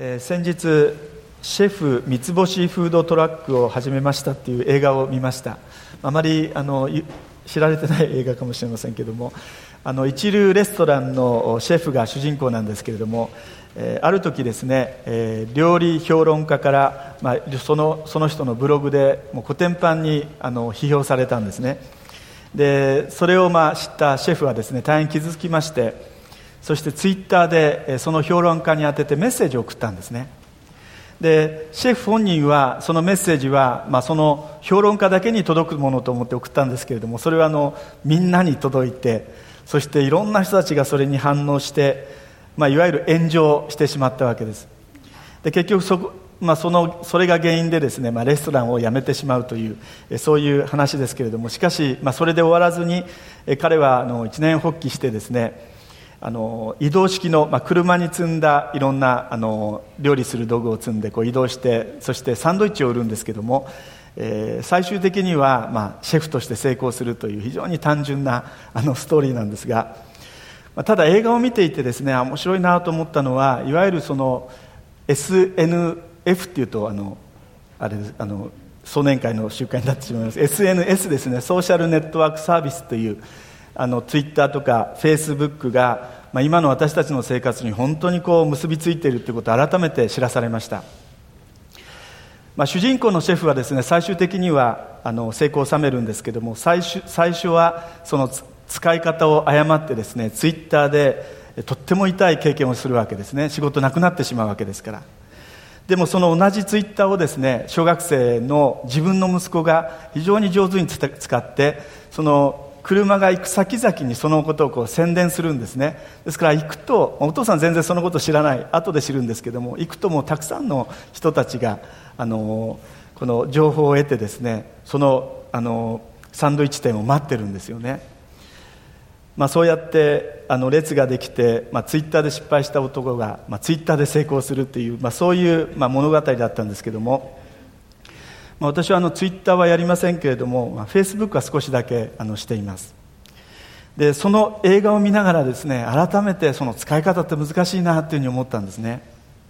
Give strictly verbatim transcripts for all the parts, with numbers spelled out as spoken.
えー、先日シェフ三つ星フードトラックを始めましたっていう映画を見ました。あまりあの知られてない映画かもしれませんけども、あの一流レストランのシェフが主人公なんですけれども、えー、ある時ですね、えー、料理評論家から、まあ、その、その人のブログでもうコテンパンにあの批評されたんですね。でそれをまあ知ったシェフはですね、大変傷つきまして、そしてツイッターでその評論家に宛ててメッセージを送ったんですね。でシェフ本人はそのメッセージは、まあ、その評論家だけに届くものと思って送ったんですけれども、それはあのみんなに届いて、そしていろんな人たちがそれに反応して、まあ、いわゆる炎上してしまったわけです。で結局そこ、まあ、そのそれが原因でですね、まあ、レストランを辞めてしまうというそういう話ですけれども、しかし、まあ、それで終わらずに彼はあの一念発起してですね、あの移動式の、まあ、車に積んだいろんなあの料理する道具を積んでこう移動して、そしてサンドイッチを売るんですけども、えー、最終的には、まあ、シェフとして成功するという非常に単純なあのストーリーなんですが、まあ、ただ映画を見ていてですね、面白いなと思ったのは、いわゆるその エスエヌエフ っていうとあのあれあの壮年会の集会になってしまいます。 エスエヌエス ですね、ソーシャルネットワークサービスというあのツイッターとかフェイスブックが、まあ、今の私たちの生活に本当にこう結びついているということを改めて知らされました。まあ、主人公のシェフはですね、最終的にはあの成功を収めるんですけども、最初、最初はその使い方を誤ってですね、ツイッターでとっても痛い経験をするわけですね。仕事なくなってしまうわけですから。でもその同じツイッターをですね、小学生の自分の息子が非常に上手に使って、その車が行く先々にそのことをこう宣伝するんですね。ですから行くと、お父さん全然そのこと知らない、後で知るんですけども、行くともうたくさんの人たちがあのこの情報を得てですね、そのあのサンドイッチ店を待ってるんですよね。まあ、そうやってあの列ができて、まあ、ツイッターで失敗した男が、まあ、ツイッターで成功するという、まあ、そういう、まあ、物語だったんですけども、まあ、私はあのツイッターはやりませんけれども、まあ、フェイスブックは少しだけあのしています。でその映画を見ながらですね、改めてその使い方って難しいなというふうに思ったんですね。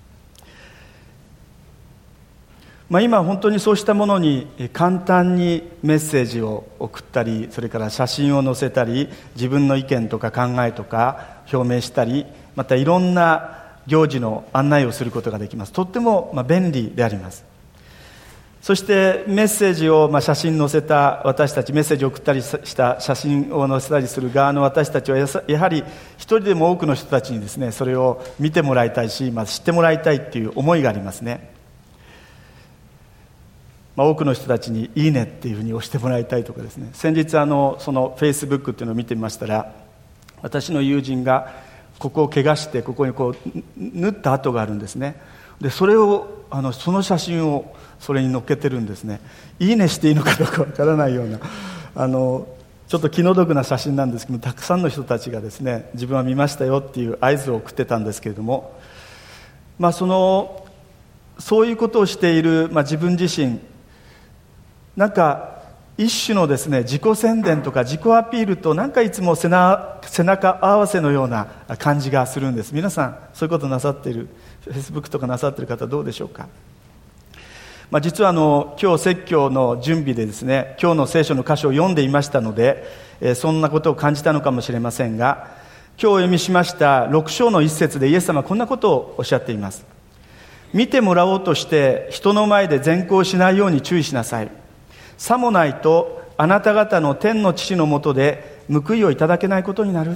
まあ、今本当にそうしたものに簡単にメッセージを送ったり、それから写真を載せたり、自分の意見とか考えとか表明したり、またいろんな行事の案内をすることができます。とってもまあ便利であります。そしてメッセージをまあ写真載せた私たち、メッセージを送ったりした写真を載せたりする側の私たちはやはり一人でも多くの人たちにですね、それを見てもらいたいし、まあ、知ってもらいたいっていう思いがありますね。まあ、多くの人たちにいいねっていうふうに押してもらいたいとかですね。先日あのそのフェイスブックっていうのを見てみましたら、私の友人がここを怪我してここにこう縫った跡があるんですね。でそれをあのその写真をそれに載っけてるんですね。いいねしていいのかどうかわからないようなあのちょっと気の毒な写真なんですけど、たくさんの人たちがですね、自分は見ましたよっていう合図を送ってたんですけれども、まあ、そのそういうことをしている、まあ、自分自身、なんか一種のですね、自己宣伝とか自己アピールとなんかいつも背な背中合わせのような感じがするんです。皆さんそういうことなさっている、フェイスブックとかなさっている方どうでしょうか。まあ、実はあの今日説教の準備でですね、今日の聖書の箇所を読んでいましたので、えー、そんなことを感じたのかもしれませんが、今日お読みしましたろく章の一節でイエス様はこんなことをおっしゃっています。見てもらおうとして人の前で善行しないように注意しなさい。さもないとあなた方の天の父のもとで報いをいただけないことになる。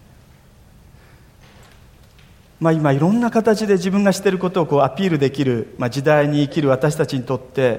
まあ、今いろんな形で自分がしていることをこうアピールできる、まあ、時代に生きる私たちにとって、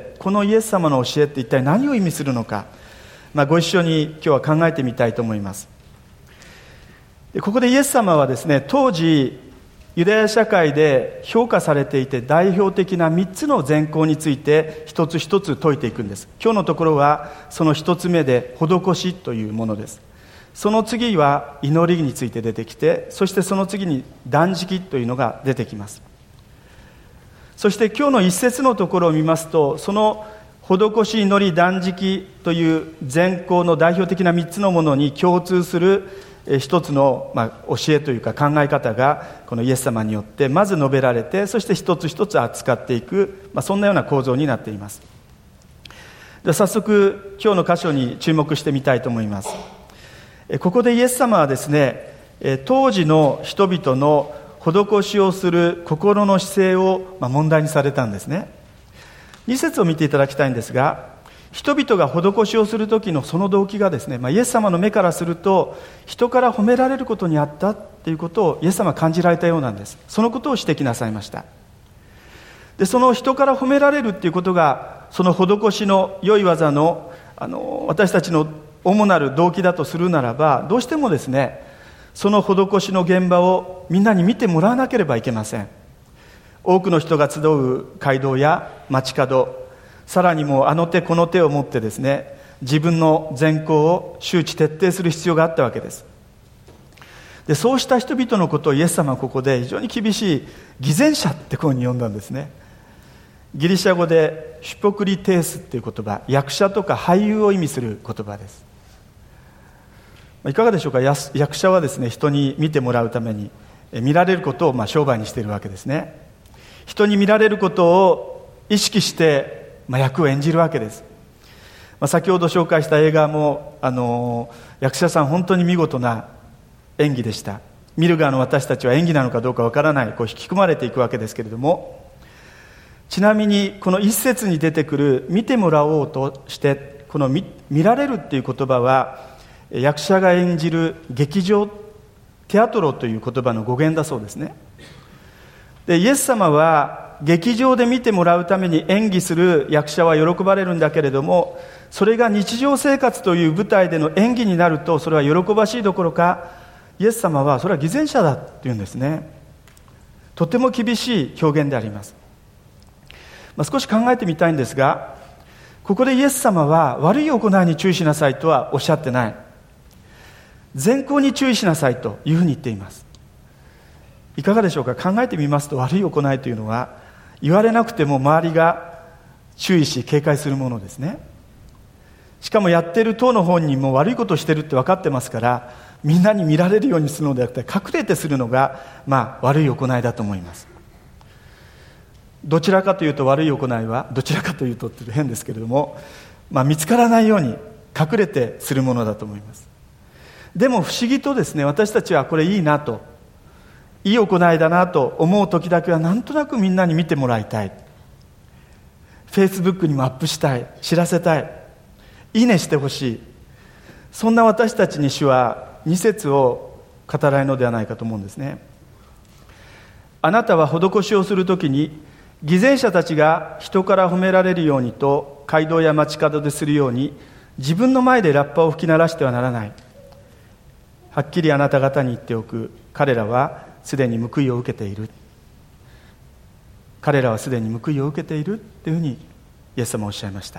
このイエス様の教えって一体何を意味するのか、まあ、ご一緒に今日は考えてみたいと思います。でここでイエス様はですね、当時ユダヤ社会で評価されていて代表的なみっつの善行について一つ一つ説いていくんです。今日のところはその一つ目で施しというものです。その次は祈りについて出てきて、そしてその次に断食というのが出てきます。そして今日の一節のところを見ますと、その施し、祈り、断食という善行の代表的なみっつのものに共通する一つの、まあ、教えというか考え方がこのイエス様によってまず述べられて、そして一つ一つ扱っていく、まあ、そんなような構造になっています。では早速今日の箇所に注目してみたいと思います。ここでイエス様はですね、当時の人々の施しをする心の姿勢を問題にされたんですね。に節を見ていただきたいんですが、人々が施しをする時のその動機がですね、まあ、イエス様の目からすると人から褒められることにあったということをイエス様は感じられたようなんです。そのことを指摘なさいました。でその人から褒められるということがその施しの良い技の、あの私たちの主なる動機だとするならば、どうしてもですね、その施しの現場をみんなに見てもらわなければいけません。多くの人が集う街道や街角、さらにもあの手この手を持ってですね、自分の善行を周知徹底する必要があったわけです。でそうした人々のことをイエス様はここで非常に厳しい偽善者ってこうに呼んだんですね。ギリシャ語でヒポクリテースっていう言葉、役者とか俳優を意味する言葉です。いかがでしょうか。役者はですね、人に見てもらうために見られることをまあ商売にしているわけですね。人に見られることを意識してまあ役を演じるわけです。まあ、先ほど紹介した映画もあの役者さん本当に見事な演技でした。見る側の私たちは演技なのかどうかわからない、こう引き込まれていくわけですけれども、ちなみにこの一節に出てくる見てもらおうとしてこの 見, 見られるっていう言葉は役者が演じる劇場テアトロという言葉の語源だそうですね。でイエス様は劇場で見てもらうために演技する役者は喜ばれるんだけれども、それが日常生活という舞台での演技になるとそれは喜ばしいどころか、イエス様はそれは偽善者だっていうんですね。とても厳しい表現であります。まあ、少し考えてみたいんですが、ここでイエス様は悪い行いに注意しなさいとはおっしゃってない。善行に注意しなさいというふうに言っています。いかがでしょうか。考えてみますと、悪い行いというのは言われなくても周りが注意し警戒するものですね。しかもやっている当の本人も悪いことをしているって分かってますから、みんなに見られるようにするのではなくて隠れてするのが、まあ、悪い行いだと思います。どちらかというと悪い行いは、どちらかというとって変ですけれども、まあ、見つからないように隠れてするものだと思います。でも不思議とですね、私たちはこれいいなと、いい行いだなと思う時だけはなんとなくみんなに見てもらいたい、フェイスブックにもアップしたい、知らせたい、いいねしてほしい、そんな私たちに主はに節を語られるのではないかと思うんですね。あなたは施しをするときに偽善者たちが人から褒められるようにと街道や街角でするように自分の前でラッパを吹き鳴らしてはならない。はっきりあなた方に言っておく。彼らはすでに報いを受けている。彼らはすでに報いを受けているというふうにイエス様はおっしゃいました。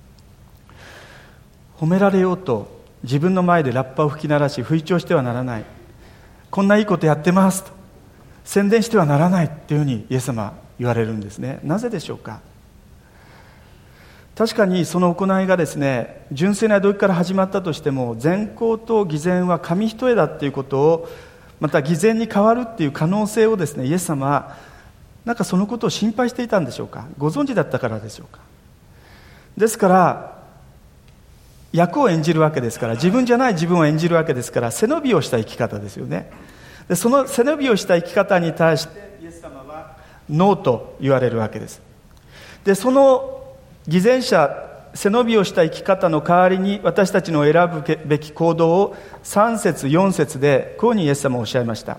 褒められようと自分の前でラッパを吹き鳴らし吹聴してはならない。こんないいことやってますと宣伝してはならないというふうにイエス様は言われるんですね。なぜでしょうか。確かにその行いがですね、純粋な動機から始まったとしても、善行と偽善は紙一重だということを、また偽善に変わるっていう可能性をですね、イエス様はなんかそのことを心配していたんでしょうか。ご存知だったからでしょうか。ですから役を演じるわけですから、自分じゃない自分を演じるわけですから、背伸びをした生き方ですよね。でその背伸びをした生き方に対してイエス様はノーと言われるわけです。でその偽善者、背伸びをした生き方の代わりに私たちの選ぶべき行動をさん節よん節でこうにイエス様はおっしゃいました。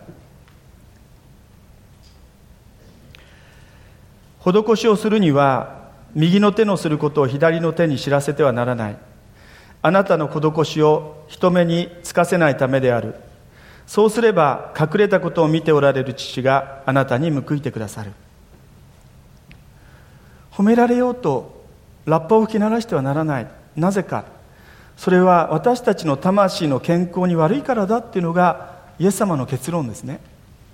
施しをするには右の手のすることを左の手に知らせてはならない。あなたの施しを人目につかせないためである。そうすれば隠れたことを見ておられる父があなたに報いてくださる。褒められようとラッパを吹き鳴らしてはならない。なぜか、それは私たちの魂の健康に悪いからだっていうのがイエス様の結論ですね。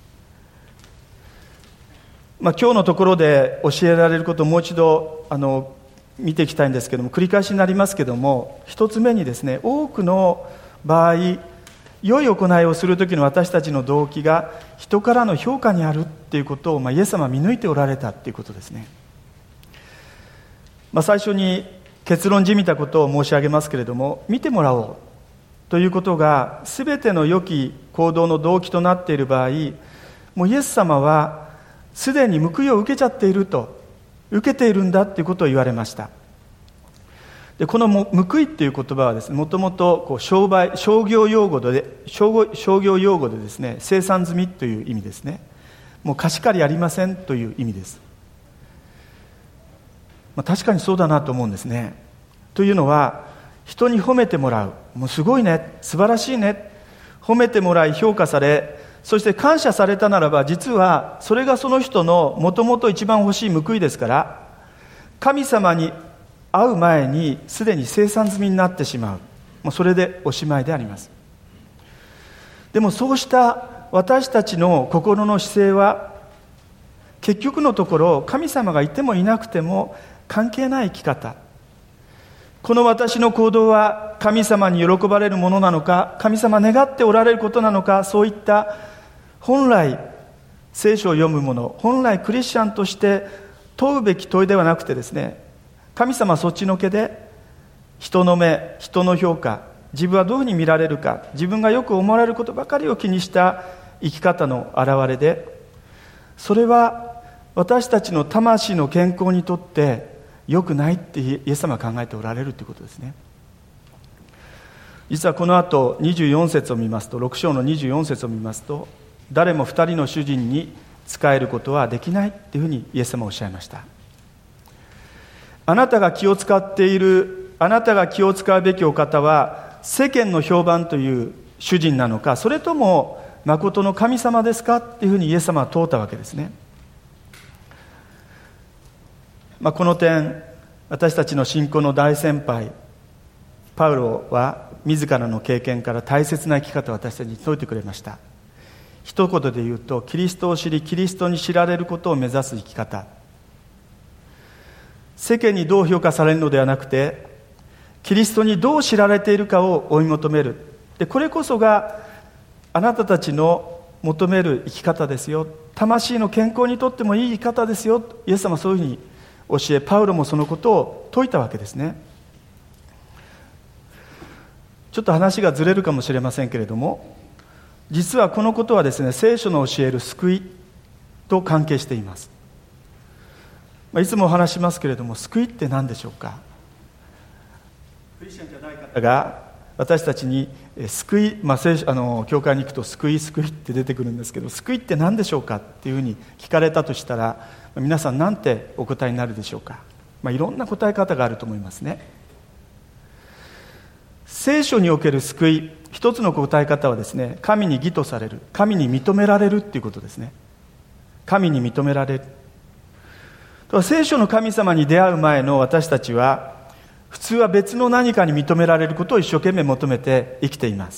まあ、今日のところで教えられることをもう一度あの見ていきたいんですけども、繰り返しになりますけども、一つ目にですね、多くの場合イ良い行いをするときの私たちの動機が人からの評価にあるっていうことを、まあ、イエス様は見抜いておられたっていうことですね。まあ、最初に結論じみたことを申し上げますけれども、見てもらおうということが全ての良き行動の動機となっている場合、もうイエス様はすでに報いを受けちゃっていると、受けているんだということを言われました。でこの報いっていう言葉はですね、もともとこう商売商業用語で商商業用語でですね、生産済みという意味ですね。もう貸し借りありませんという意味です。まあ、確かにそうだなと思うんですね。というのは、人に褒めてもらう、もうすごいね、素晴らしいね、褒めてもらい評価され、そして感謝されたならば、実はそれがその人のもともと一番欲しい報いですから、神様に会う前にすでに生産済みになってしまう、もうそれでおしまいであります。でもそうした私たちの心の姿勢は、結局のところ神様がいてもいなくても関係ない生き方、この私の行動は神様に喜ばれるものなのか、神様願っておられることなのか、そういった本来聖書を読むもの、本来クリスチャンとして問うべき問いではなくてですね、神様そっちのけで人の目、人の評価、自分はどういうふうに見られるか、自分がよく思われることばかりを気にした生き方の表れで、それは私たちの魂の健康にとって良くないってイエス様は考えておられるということですね。実はこの後にじゅうよん節を見ますと、ろく章のにじゅうよん節を見ますと、誰も二人の主人に仕えることはできないっていうふうにイエス様はおっしゃいました。あなたが気を使っている、あなたが気を使うべきお方は世間の評判という主人なのか、それとも誠の神様ですかっていうふうにイエス様は問うたわけですね。まあ、この点、私たちの信仰の大先輩パウロは自らの経験から大切な生き方を私たちに説いてくれました。一言で言うと、キリストを知りキリストに知られることを目指す生き方、世間にどう評価されるのではなくて、キリストにどう知られているかを追い求める。でこれこそがあなたたちの求める生き方ですよ、魂の健康にとってもいい生き方ですよ、イエス様はそういうふうに教え、パウロもそのことを説いたわけですね。ちょっと話がずれるかもしれませんけれども、実はこのことはですね、聖書の教える救いと関係しています。いつもお話しますけれども、救いって何でしょうか。クリスチャンじゃない方が私たちに救い、まあ、聖書あの教会に行くと救い救いって出てくるんですけど、救いって何でしょうかっていうふうに聞かれたとしたら、皆さん何てお答えになるでしょうか。まあ、いろんな答え方があると思いますね。聖書における救い、一つの答え方はですね、神に義とされる、神に認められるっていうことですね。神に認められる。聖書の神様に出会う前の私たちは、普通は別の何かに認められることを一生懸命求めて生きています。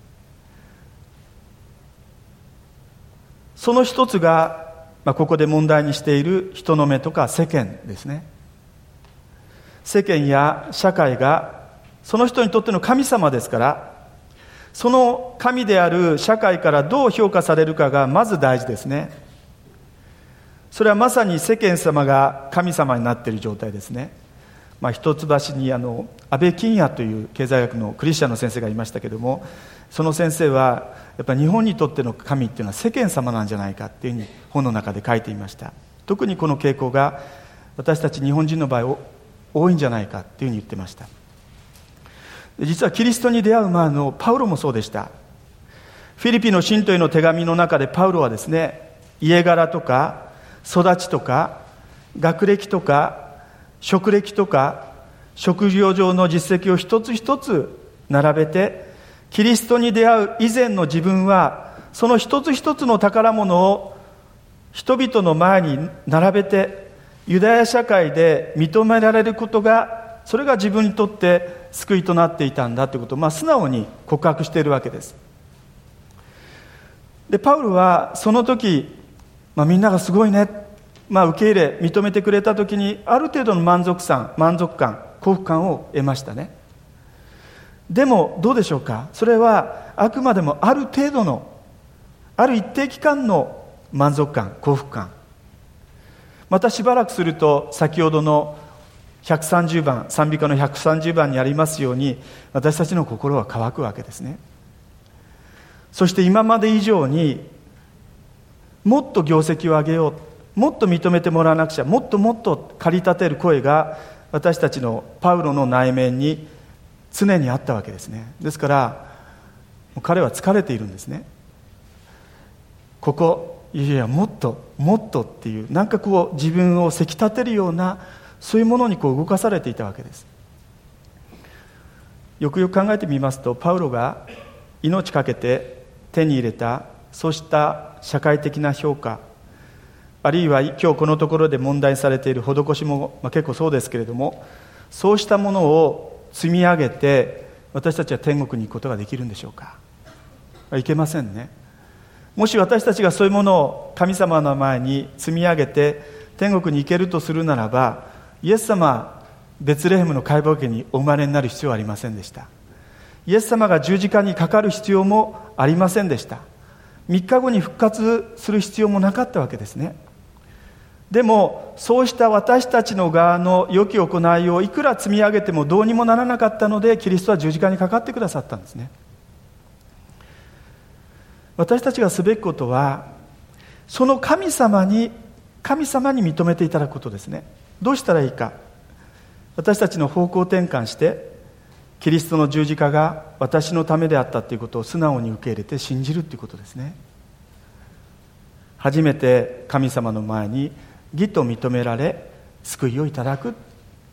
その一つが、まあ、ここで問題にしている人の目とか世間ですね。世間や社会がその人にとっての神様ですから、その神である社会からどう評価されるかがまず大事ですね。それはまさに世間様が神様になっている状態ですね。まあ、一橋にあの安倍金也という経済学のクリスチャンの先生がいましたけども、その先生はやっぱり日本にとっての神っていうのは世間様なんじゃないかっていうふうに本の中で書いていました。特にこの傾向が私たち日本人の場合多いんじゃないかっていうふうに言ってました。実はキリストに出会う前のパウロもそうでした。フィリピの信徒への手紙の中でパウロはですね、家柄とか育ちとか学歴とか職歴とか職業上の実績を一つ一つ並べて、キリストに出会う以前の自分はその一つ一つの宝物を人々の前に並べて、ユダヤ社会で認められることが、それが自分にとって救いとなっていたんだということを、まあ、素直に告白しているわけです。でパウロはその時、まあ、みんながすごいね、まあ、受け入れ認めてくれた時にある程度の満足感満足感幸福感を得ましたね。 でもどうでしょうか、それはあくまでもある程度の、ある一定期間の満足感、幸福感、またしばらくすると先ほどのひゃくさんじゅうばん、賛美歌のひゃくさんじゅうばんにありますように、私たちの心は乾くわけですね。そして今まで以上にもっと業績を上げよう、もっと認めてもらわなくちゃ、もっともっと駆り立てる声が私たちのパウロの内面に常にあったわけですね。ですから彼は疲れているんですね。ここ、いやいやもっともっとっていう、なんかこう自分をせき立てるような、そういうものにこう動かされていたわけです。よくよく考えてみますと、パウロが命かけて手に入れたそうした社会的な評価、あるいは今日このところで問題されている施しも、まあ、結構そうですけれども、そうしたものを積み上げて私たちは天国に行くことができるんでしょうか。いけませんね。もし私たちがそういうものを神様の前に積み上げて天国に行けるとするならば、イエス様はベツレヘムの解剖家にお生まれになる必要はありませんでした。イエス様が十字架にかかる必要もありませんでした。みっかごに復活する必要もなかったわけですね。でもそうした私たちの側の良き行いをいくら積み上げてもどうにもならなかったので、キリストは十字架にかかってくださったんですね。私たちがすべきことは、その神様に神様に認めていただくことですね。どうしたらいいか。私たちの方向転換して、キリストの十字架が私のためであったということを素直に受け入れて信じるということですね。初めて神様の前に義と認められ、救いをいただく。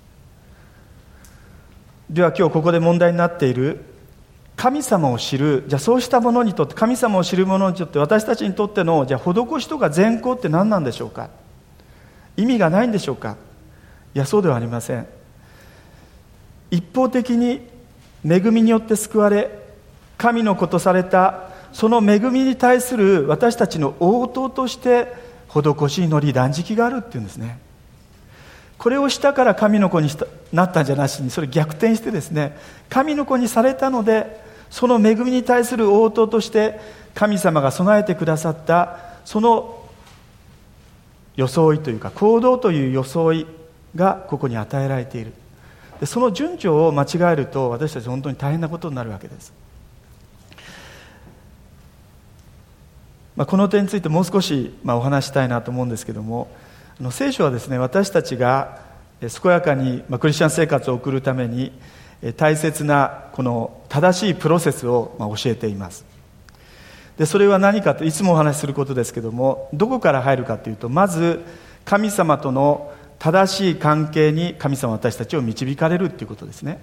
では今日ここで問題になっている神様を知る、じゃあそうしたものにとって、神様を知る者にとって、私たちにとってのじゃあ施しとか善行って何なんでしょうか。意味がないんでしょうか。いや、そうではありません。一方的に恵みによって救われ、神の子とされたその恵みに対する私たちの応答として施し、祈り、断食があるっていうんですね。これをしたから神の子にしたなったんじゃなしに、それ逆転してですね、神の子にされたので、その恵みに対する応答として神様が備えてくださったその装いというか行動という装いがここに与えられている。でその順序を間違えると私たち本当に大変なことになるわけです。まあ、この点についてもう少しまあお話したいなと思うんですけども、あの聖書はですね、私たちが健やかにまあクリスチャン生活を送るために大切なこの正しいプロセスをまあ教えています。でそれは何かといつもお話しすることですけども、どこから入るかというと、まず神様との正しい関係に神様は私たちを導かれるということですね。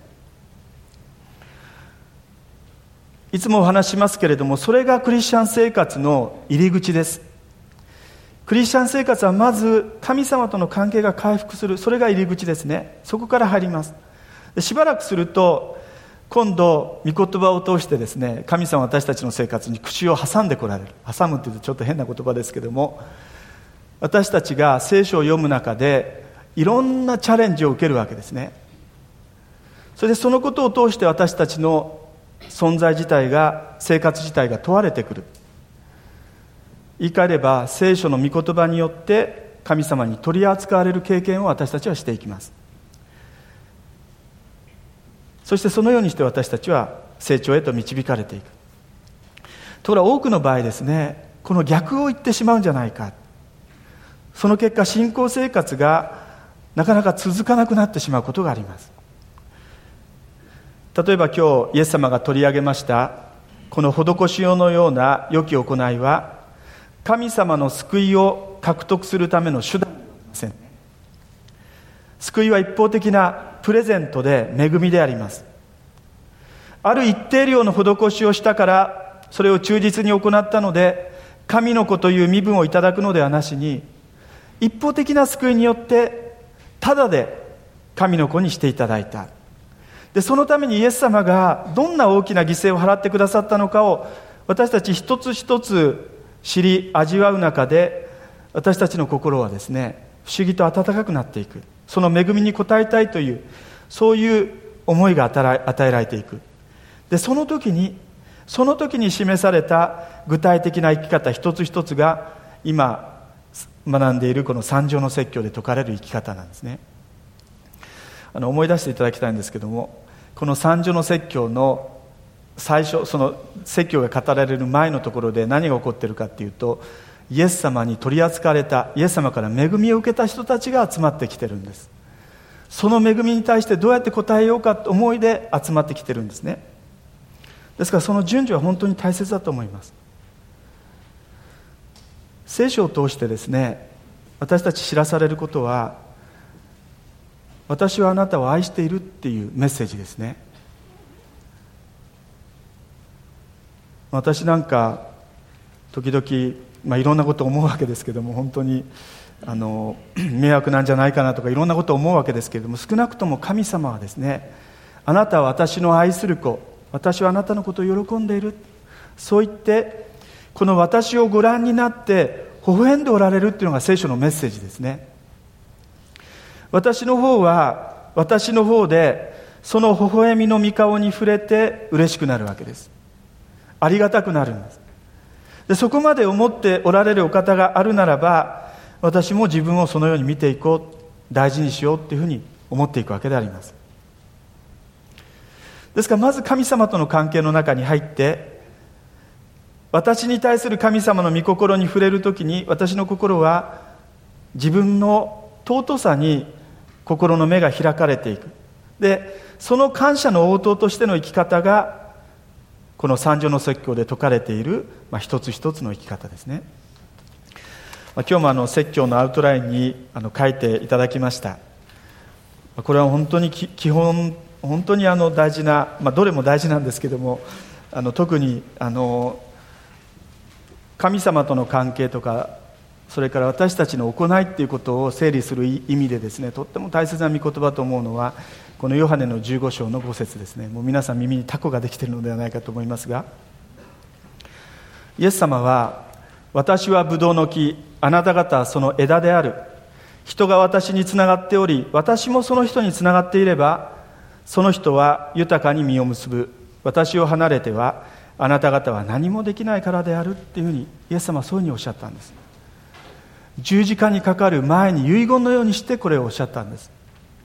いつもお話しますけれども、それがクリスチャン生活の入り口です。クリスチャン生活はまず神様との関係が回復する、それが入り口ですね。そこから入ります。でしばらくすると今度御言葉を通してですね、神様は私たちの生活に口を挟んでこられる。挟むっていうとちょっと変な言葉ですけども、私たちが聖書を読む中でいろんなチャレンジを受けるわけですね。それでそのことを通して私たちの存在自体が、生活自体が問われてくる。言い換えれば聖書の御言葉によって神様に取り扱われる経験を私たちはしていきます。そしてそのようにして私たちは成長へと導かれていく。ところが多くの場合ですね、この逆を言ってしまうんじゃないか。その結果信仰生活がなかなか続かなくなってしまうことがあります。例えば今日イエス様が取り上げましたこの施し用のような良き行いは、神様の救いを獲得するための手段ではありません。救いは一方的なプレゼントで恵みであります。ある一定量の施しをしたからそれを忠実に行ったので神の子という身分をいただくのではなしに、一方的な救いによってただで神の子にしていただいた。でそのためにイエス様がどんな大きな犠牲を払ってくださったのかを私たち一つ一つ知り味わう中で、私たちの心はですね、不思議と温かくなっていく。その恵みに応えたいというそういう思いが与えられていく。 でその時にその時に示された具体的な生き方一つ一つが今学んでいるこの三条の説教で説かれる生き方なんですね。あの思い出していただきたいんですけども、この三条の説教の最初、その説教が語られる前のところで何が起こっているかっていうと、イエス様に取り扱われた、イエス様から恵みを受けた人たちが集まってきてるんです。その恵みに対してどうやって答えようかと思いで集まってきてるんですね。ですからその順序は本当に大切だと思います。聖書を通してですね、私たち知らされることは、私はあなたを愛しているっていうメッセージですね。私なんか時々、まあ、いろんなことを思うわけですけども、本当にあの迷惑なんじゃないかなとかいろんなことを思うわけですけれども、少なくとも神様はですね、あなたは私の愛する子、私はあなたのことを喜んでいる、そう言ってこの私をご覧になって微笑んでおられるっていうのが聖書のメッセージですね。私の方は私の方でその微笑みの御顔に触れて嬉しくなるわけです。ありがたくなるんです。でそこまで思っておられるお方があるならば、私も自分をそのように見ていこう、大事にしようっていうふうに思っていくわけであります。ですからまず神様との関係の中に入って、私に対する神様の御心に触れるときに、私の心は自分の尊さに心の目が開かれていく。でその感謝の応答としての生き方がこの三条の説教で説かれている、まあ、一つ一つの生き方ですね。まあ、今日もあの説教のアウトラインにあの書いていただきました。これは本当に基本本当にあの大事な、まあ、どれも大事なんですけども、あの特にあの神様との関係とか、それから私たちの行いっていうことを整理する意味でですね、とっても大切な御言葉と思うのはこのヨハネのじゅうご章のご節ですね。もう皆さん耳にタコができているのではないかと思いますが、イエス様は、私はブドウの木、あなた方はその枝である。人が私につながっており、私もその人につながっていれば、その人は豊かに実を結ぶ。私を離れてはあなた方は何もできないからであるっていうふうにイエス様はそういうふうにおっしゃったんです。十字架にかかる前に遺言のようにしてこれをおっしゃったんです。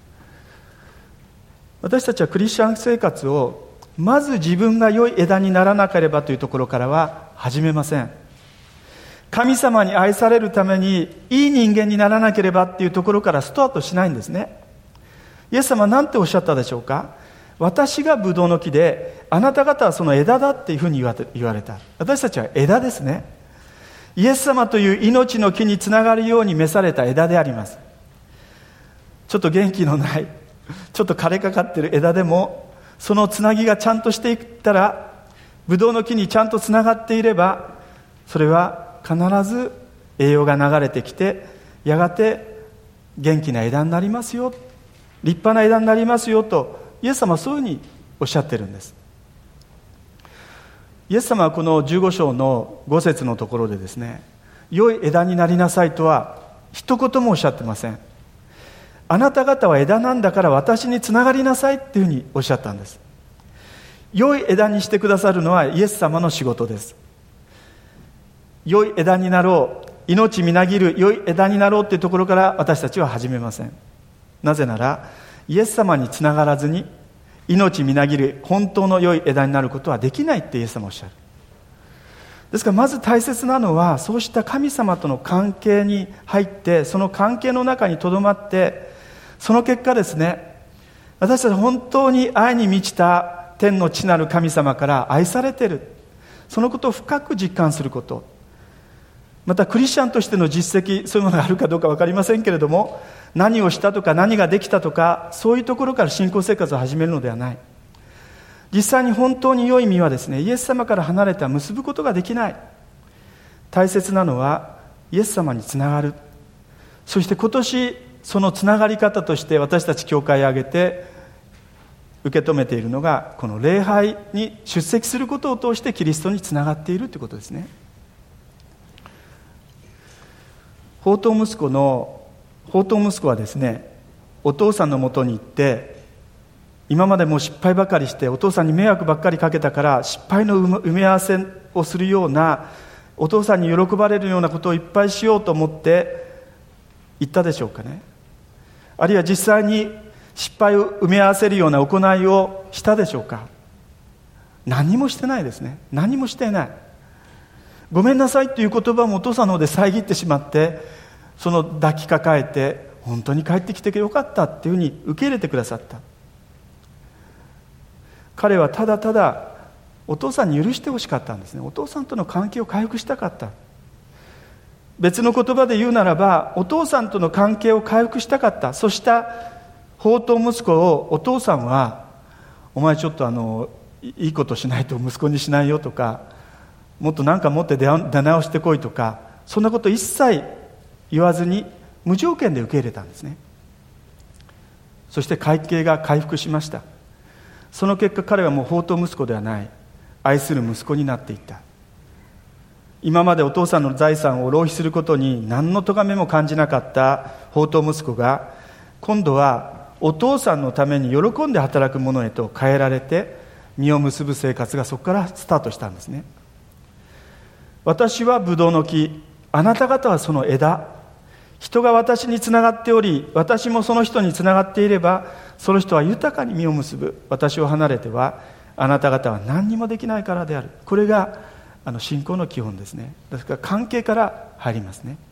私たちはクリスチャン生活をまず自分が良い枝にならなければというところからは始めません。神様に愛されるためにいい人間にならなければっていうところからスタートしないんですね。イエス様は何ておっしゃったでしょうか。私がブドウの木であなた方はその枝だっていうふうに言われた。私たちは枝ですね。イエス様という命の木につながるように召された枝であります。ちょっと元気のないちょっと枯れかかっている枝でも、そのつなぎがちゃんとしていったら、ブドウの木にちゃんとつながっていれば、それは必ず栄養が流れてきて、やがて元気な枝になりますよ、立派な枝になりますよとイエス様はそういうふうにおっしゃってるんです。イエス様はこのじゅうご章のご節のところでですね、良い枝になりなさいとは一言もおっしゃってません。あなた方は枝なんだから私につながりなさいっていうふうにおっしゃったんです。良い枝にしてくださるのはイエス様の仕事です。良い枝になろう、命みなぎる良い枝になろうっていうところから私たちは始めません。なぜならイエス様につながらずに命みなぎる本当の良い枝になることはできないってイエス様はおっしゃる。ですからまず大切なのは、そうした神様との関係に入って、その関係の中にとどまって、その結果ですね、私たちは本当に愛に満ちた天の父なる神様から愛されている、そのことを深く実感すること、またクリスチャンとしての実績、そういうものがあるかどうか分かりませんけれども、何をしたとか何ができたとか、そういうところから信仰生活を始めるのではない。実際に本当に良い実はですね、イエス様から離れては結ぶことができない。大切なのはイエス様につながる。そして今年そのつながり方として私たち教会を挙げて受け止めているのが、この礼拝に出席することを通してキリストにつながっているということですね。放蕩息子の放蕩息子はですね、お父さんのもとに行って、 今までもう失敗ばかりしてお父さんに迷惑ばっかりかけたから失敗の埋め合わせをするような、お父さんに喜ばれるようなことをいっぱいしようと思って言ったでしょうかね。あるいは実際に失敗を埋め合わせるような行いをしたでしょうか。何もしてないですね。何もしていない。ごめんなさいという言葉もお父さんの方で遮ってしまって、その抱きかかえて本当に帰ってきてよかったっていうふうに受け入れてくださった。彼はただただお父さんに許してほしかったんですね。お父さんとの関係を回復したかった。別の言葉で言うならば、お父さんとの関係を回復したかった。そうした放蕩息子をお父さんは、お前ちょっとあのいいことしないと息子にしないよとか、もっと何か持って出直してこいとか、そんなこと一切言わずに無条件で受け入れたんですね。そして関係が回復しました。その結果、彼はもう放蕩息子ではない、愛する息子になっていった。今までお父さんの財産を浪費することに何の咎めも感じなかった放蕩息子が、今度はお父さんのために喜んで働く者へと変えられて、実を結ぶ生活がそこからスタートしたんですね。私はブドウの木、あなた方はその枝。人が私につながっており、私もその人につながっていれば、その人は豊かに実を結ぶ。私を離れてはあなた方は何にもできないからである。これがあの信仰の基本ですね。ですから関係から入りますね。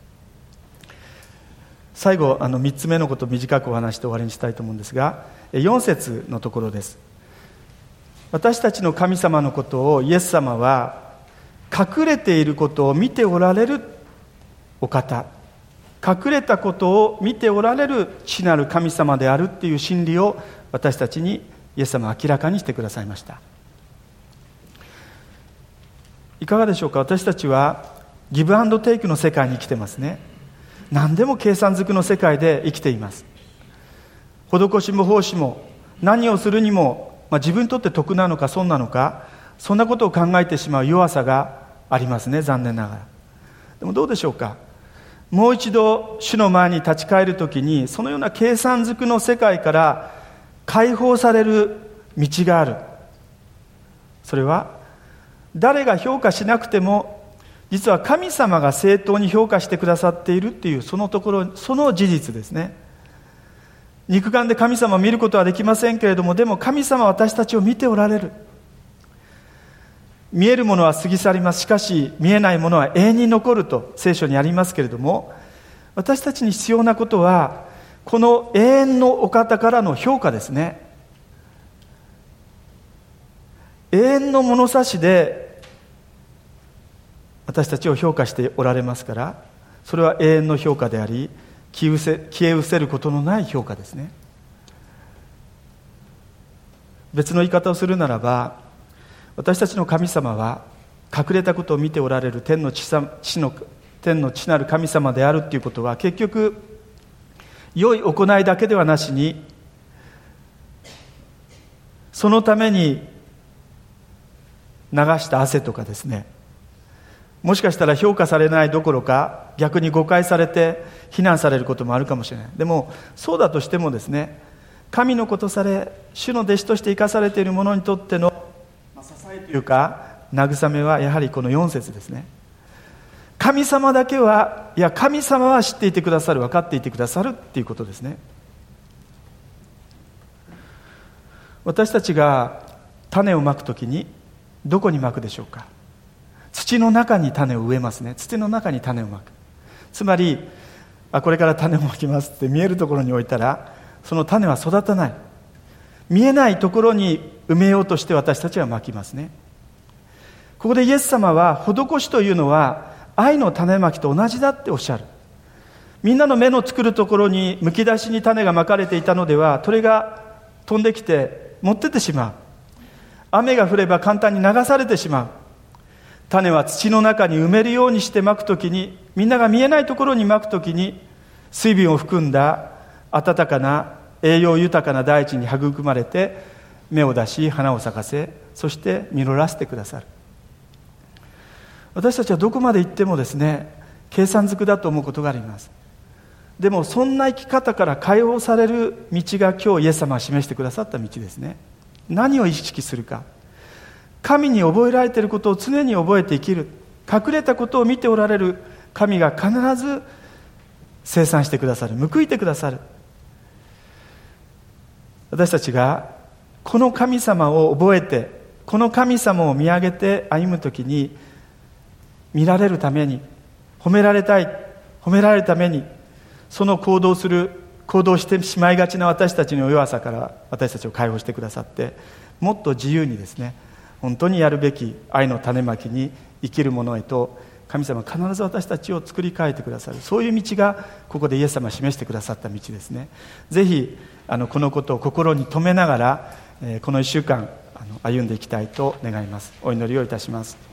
最後あのみっつめのことを短くお話して終わりにしたいと思うんですが、よん節のところです。私たちの神様のことをイエス様は隠れていることを見ておられるお方、隠れたことを見ておられる父なる神様であるっていう真理を私たちにイエス様は明らかにしてくださいました。いかがでしょうか。私たちはギブアンドテイクの世界に生きてますね。何でも計算づくの世界で生きています。施しも奉仕も何をするにも、まあ、自分にとって得なのか損なのか、そんなことを考えてしまう弱さがありますね、残念ながら。でもどうでしょうか。もう一度主の前に立ち返るときに、そのような計算づくの世界から解放される道がある。それは誰が評価しなくても、実は神様が正当に評価してくださっているっていう、そのところ、その事実ですね。肉眼で神様を見ることはできませんけれども、でも神様は私たちを見ておられる。見えるものは過ぎ去ります。しかし見えないものは永遠に残ると聖書にありますけれども、私たちに必要なことはこの永遠のお方からの評価ですね。永遠の物差しで私たちを評価しておられますから、それは永遠の評価であり、消え失せ、消え失せることのない評価ですね。別の言い方をするならば、私たちの神様は隠れたことを見ておられる天の 地, 地の天の地なる神様であるということは、結局良い行いだけではなしに、そのために流した汗とかですね、もしかしたら評価されないどころか逆に誤解されて非難されることもあるかもしれない。でもそうだとしてもですね、神の子とされ主の弟子として生かされている者にとっての支えというか慰めはやはりこのよん節ですね。神様だけは、いや神様は知っていてくださる、分かっていてくださるっていうことですね。私たちが種をまくときにどこにまくでしょうか。土の中に種を植えますね。土の中に種をまく。つまりあこれから種をまきますって見えるところに置いたら、その種は育たない。見えないところに埋めようとして私たちはまきますね。ここでイエス様は施しというのは愛の種まきと同じだっておっしゃる。みんなの目の作るところにむき出しに種がまかれていたのでは、それが飛んできて持ってってしまう。雨が降れば簡単に流されてしまう。種は土の中に埋めるようにしてまくときに、みんなが見えないところにまくときに、水分を含んだ暖かな栄養豊かな大地に育まれて芽を出し花を咲かせ、そして実らせてくださる。私たちはどこまで行ってもですね、計算づくだと思うことがあります。 でもそんな生き方から解放される道が今日イエス様が示してくださった道ですね。何を意識するか、神に覚えられていることを常に覚えて生きる。隠れたことを見ておられる神が必ず清算してくださる、報いてくださる。私たちがこの神様を覚えて、この神様を見上げて歩むときに、見られるために、褒められたい、褒められるために、その行動する行動してしまいがちな私たちの弱さから私たちを解放してくださって、もっと自由にですね、本当にやるべき愛の種まきに生きるものへと、神様は必ず私たちを作り変えてくださる。そういう道がここでイエス様が示してくださった道ですね。ぜひあのこのことを心に留めながら、えー、このいっしゅうかんあの歩んでいきたいと願います。お祈りをいたします。